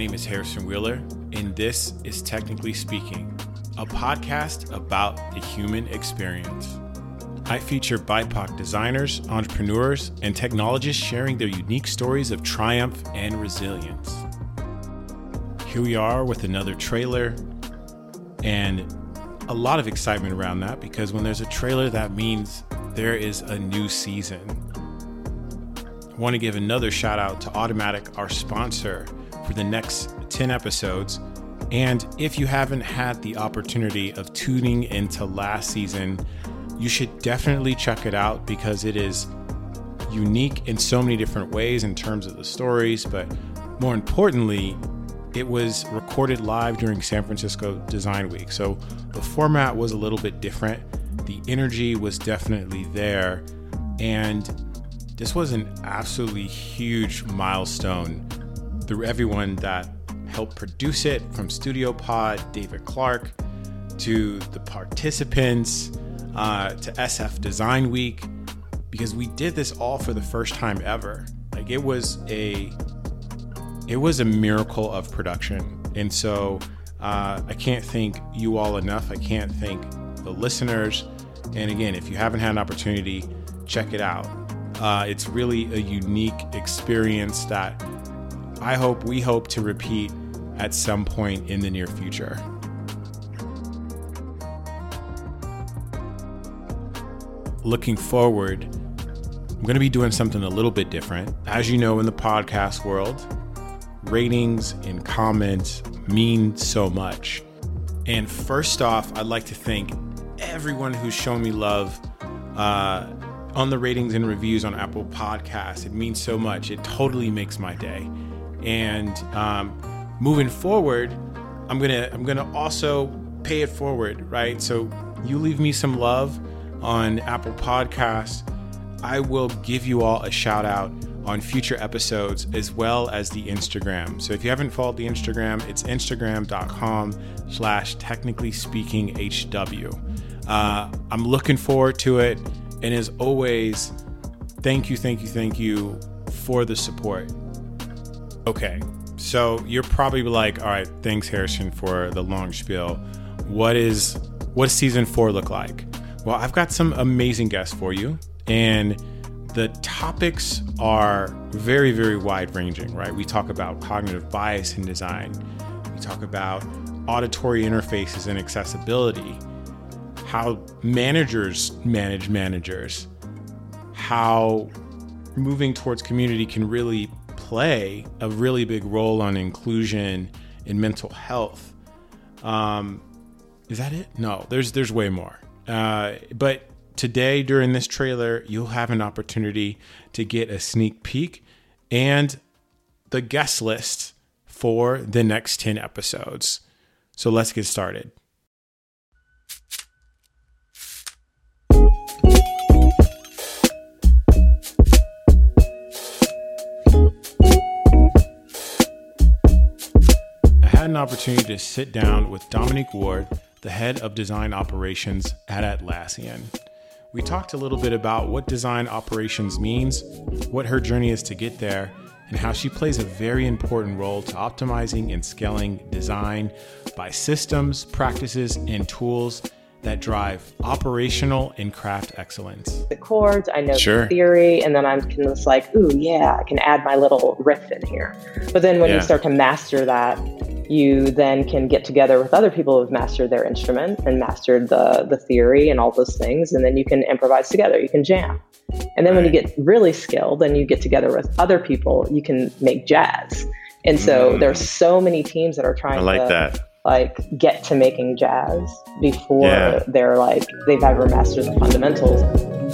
name is Harrison Wheeler, and this is Technically Speaking, a podcast about the human experience. I feature BIPOC designers, entrepreneurs, and technologists sharing their unique stories of triumph and resilience. Here we are with another trailer, and a lot of excitement around that because when there's a trailer, that means there is a new season. I want to give another shout out to Automatic, our sponsor, for the next 10 episodes. And if you haven't had the opportunity of tuning into last season, you should definitely check it out because it is unique in so many different ways in terms of the stories, but more importantly, it was recorded live during San Francisco Design Week. So the format was a little bit different. The energy was definitely there. And this was an absolutely huge milestone through everyone that helped produce it, from Studio Pod, David Clark, to the participants, to SF Design Week, because we did this all for the first time ever. Like it was a miracle of production. And so I can't thank you all enough. I can't thank the listeners. And again, if you haven't had an opportunity, check it out. It's really a unique experience that we hope to repeat at some point in the near future. Looking forward, I'm going to be doing something a little bit different. As you know, in the podcast world, ratings and comments mean so much. And first off, I'd like to thank everyone who's shown me love on the ratings and reviews on Apple Podcasts. It means so much. It totally makes my day. And moving forward, I'm gonna also pay it forward, right? So you leave me some love on Apple Podcasts, I will give you all a shout out on future episodes as well as the Instagram. So if you haven't followed the Instagram, it's instagram.com/technicallyspeakinghw. I'm looking forward to it. And as always, thank you for the support. Okay, so you're probably like, all right, thanks Harrison for the long spiel. What does season 4 look like? Well, I've got some amazing guests for you, and the topics are very, very wide ranging, right? We talk about cognitive bias in design. We talk about auditory interfaces and accessibility, how managers manage managers, how moving towards community can really play a really big role on inclusion in mental health. Is that it? No, there's way more. But today during this trailer, you'll have an opportunity to get a sneak peek and the guest list for the next 10 episodes. So let's get started. I had an opportunity to sit down with Dominique Ward, the head of design operations at Atlassian. We talked a little bit about what design operations means, what her journey is to get there, and how she plays a very important role to optimizing and scaling design by systems, practices, and tools that drive operational and craft excellence. The chords, I know the theory, and then I'm just like, ooh, yeah, I can add my little riff in here. But then when you start to master that, you then can get together with other people who've mastered their instrument and mastered the theory and all those things, and then you can improvise together, you can jam. And then when you get really skilled and you get together with other people, you can make jazz. And so there's so many teams that are trying to get to making jazz before they've ever mastered the fundamentals.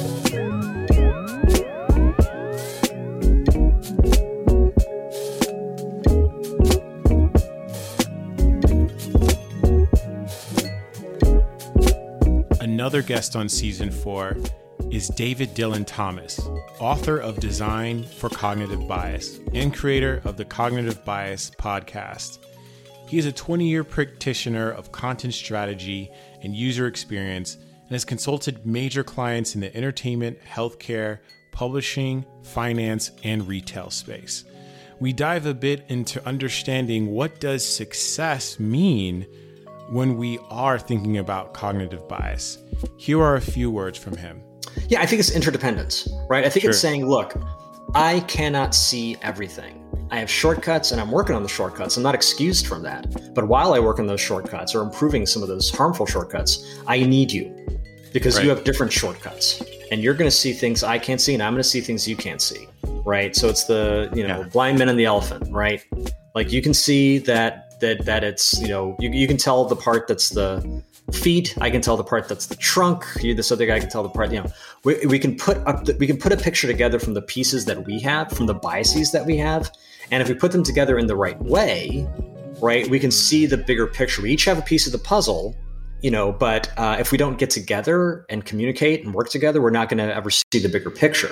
Another guest on season 4 is David Dylan Thomas, author of Design for Cognitive Bias and creator of the Cognitive Bias podcast. He is a 20-year practitioner of content strategy and user experience and has consulted major clients in the entertainment, healthcare, publishing, finance, and retail space. we dive a bit into understanding what does success mean when we are thinking about cognitive bias. Here are a few words from him. Yeah, I think it's interdependence, right? I think It's saying, look, I cannot see everything. I have shortcuts and I'm working on the shortcuts. I'm not excused from that. But while I work on those shortcuts or improving some of those harmful shortcuts, I need you because you have different shortcuts and you're going to see things I can't see and I'm going to see things you can't see, right? So it's the, blind men and the elephant, right? Like you can see that it's, you can tell the part that's the feet. I can tell the part that's the trunk. This other guy can tell the part, we can put a picture together from the pieces that we have, from the biases that we have. And if we put them together in the right way, right, we can see the bigger picture. We each have a piece of the puzzle, but if we don't get together and communicate and work together, we're not going to ever see the bigger picture.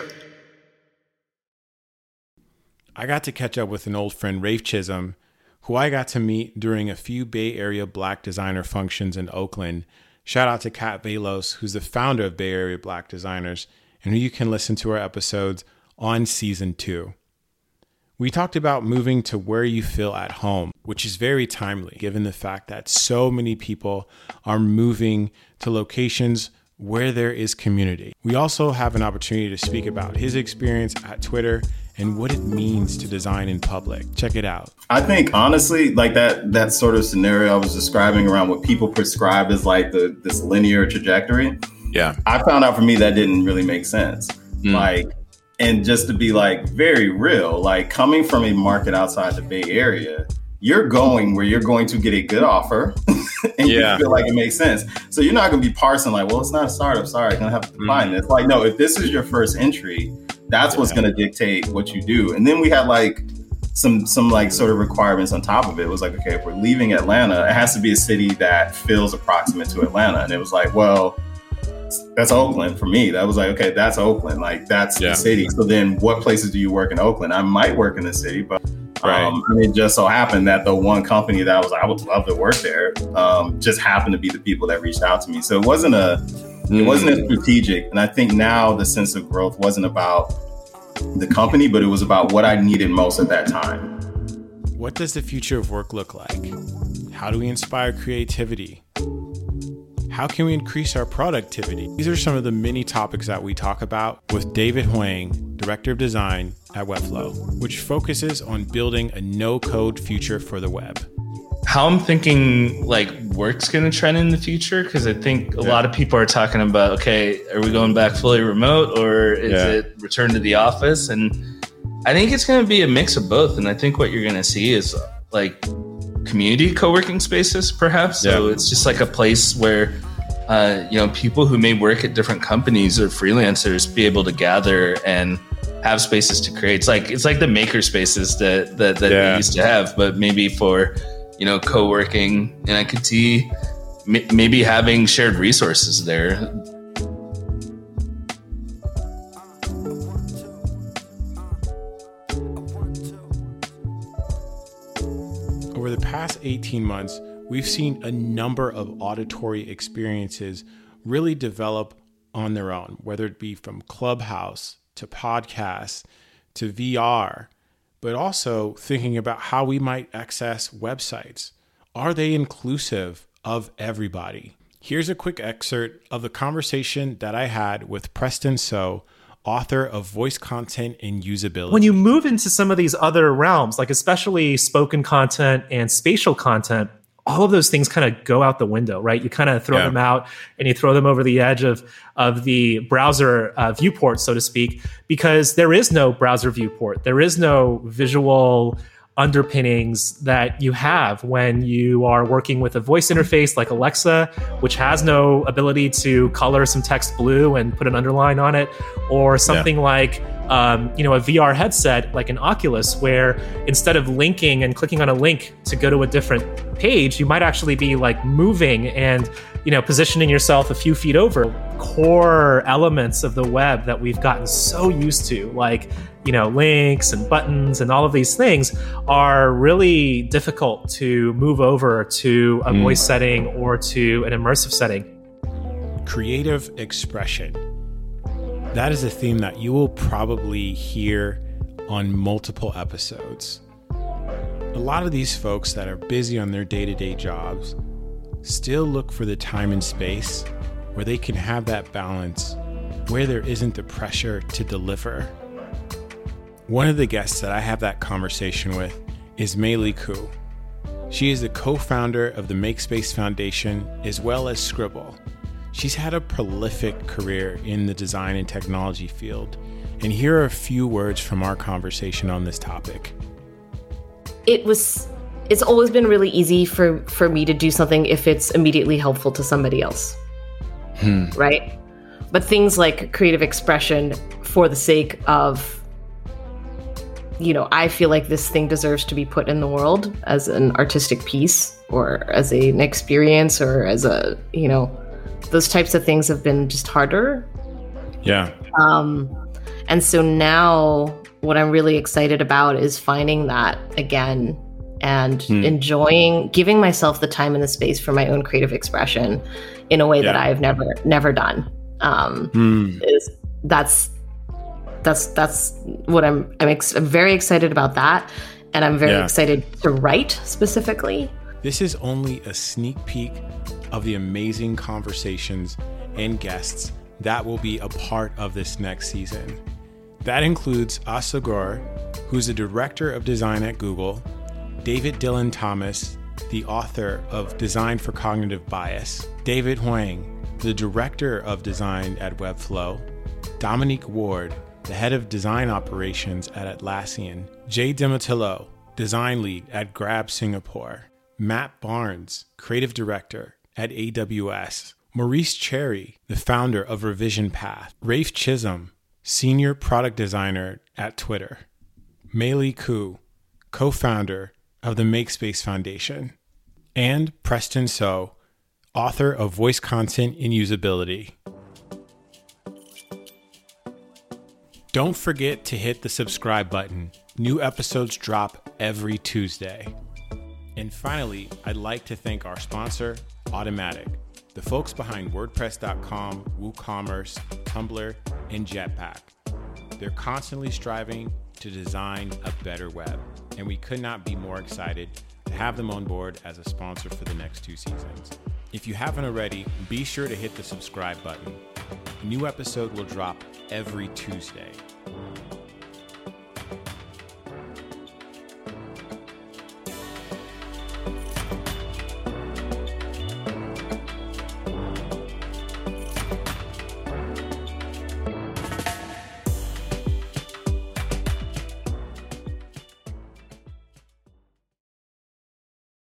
I got to catch up with an old friend, Rafe Chisholm, who I got to meet during a few Bay Area Black designer functions in Oakland. Shout out to Kat Velos, who's the founder of Bay Area Black Designers, and who you can listen to our episodes on season 2. We talked about moving to where you feel at home, which is very timely given the fact that so many people are moving to locations where there is community. We also have an opportunity to speak about his experience at Twitter and what it means to design in public. Check it out. I think honestly, like that sort of scenario I was describing around what people prescribe as like this linear trajectory. Yeah. I found out for me that didn't really make sense. And just to be like very real, like coming from a market outside the Bay Area, you're going where you're going to get a good offer and you feel like it makes sense. So you're not going to be parsing like, well, it's not a startup. Sorry, I'm going to have to define this. Like, no, if this is your first entry, that's what's going to dictate what you do. And then we had like some like sort of requirements on top of it. It was like, okay, if we're leaving Atlanta, it has to be a city that feels approximate to Atlanta. And it was like, well, that's Oakland for me. That was like, okay, that's Oakland. Like that's the city. So then what places do you work in Oakland? I might work in the city, but it just so happened that the one company that I was like, I would love to work there, just happened to be the people that reached out to me. So it wasn't as strategic. And I think now the sense of growth wasn't about the company, but it was about what I needed most at that time. What does the future of work look like? How do we inspire creativity? How can we increase our productivity? These are some of the many topics that we talk about with David Huang, Director of Design at Webflow, which focuses on building a no-code future for the web. How I'm thinking like work's going to trend in the future, because I think a lot of people are talking about, okay, are we going back fully remote or is it return to the office? And I think it's going to be a mix of both. And I think what you're going to see is like community co-working spaces, perhaps. So it's just like a place where people who may work at different companies or freelancers be able to gather and have spaces to create. It's like the maker spaces that we used to have, but maybe for co-working. And I could see maybe having shared resources there. Over the past 18 months, we've seen a number of auditory experiences really develop on their own, whether it be from Clubhouse to podcasts to VR, but also thinking about how we might access websites. Are they inclusive of everybody? Here's a quick excerpt of the conversation that I had with Preston So, author of Voice Content and Usability. When you move into some of these other realms, like especially spoken content and spatial content, all of those things kind of go out the window, right? You kind of throw them out and you throw them over the edge of the browser viewport, so to speak, because there is no browser viewport. There is no visual underpinnings that you have when you are working with a voice interface like Alexa, which has no ability to color some text blue and put an underline on it, or something like a VR headset like an Oculus, where instead of linking and clicking on a link to go to a different page, you might actually be like moving and positioning yourself a few feet over. Core elements of the web that we've gotten so used to, like links and buttons and all of these things, are really difficult to move over to a voice setting or to an immersive setting. Creative expression. That is a theme that you will probably hear on multiple episodes. A lot of these folks that are busy on their day-to-day jobs still look for the time and space where they can have that balance, where there isn't the pressure to deliver. One of the guests that I have that conversation with is Mei Li Ku. She is the co-founder of the MakeSpace Foundation as well as Scribble. She's had a prolific career in the design and technology field, and here are a few words from our conversation on this topic. It's always been really easy for me to do something if it's immediately helpful to somebody else. Right? But things like creative expression for the sake of, I feel like this thing deserves to be put in the world as an artistic piece or as an experience or as those types of things have been just harder. Yeah. And so now what I'm really excited about is finding that again and enjoying, giving myself the time and the space for my own creative expression in a way that I've never done. That's what I'm very excited about that. And I'm very excited to write specifically. This is only a sneak peek of the amazing conversations and guests that will be a part of this next season. That includes Asa Gore, who's the director of design at Google, David Dylan Thomas, the author of Design for Cognitive Bias, David Huang, the director of design at Webflow, Dominique Ward, the head of design operations at Atlassian, Jay Dematillo, design lead at Grab Singapore, Matt Barnes, creative director at AWS, Maurice Cherry, the founder of Revision Path, Rafe Chisholm, senior product designer at Twitter, Mei Li Ku, co-founder of the MakeSpace Foundation, and Preston So, author of Voice Content in Usability. Don't forget to hit the subscribe button. New episodes drop every Tuesday. And finally, I'd like to thank our sponsor, Automattic, the folks behind WordPress.com, WooCommerce, Tumblr, and Jetpack. They're constantly striving to design a better web, and we could not be more excited to have them on board as a sponsor for the next 2 seasons. If you haven't already, be sure to hit the subscribe button. A new episode will drop every Tuesday.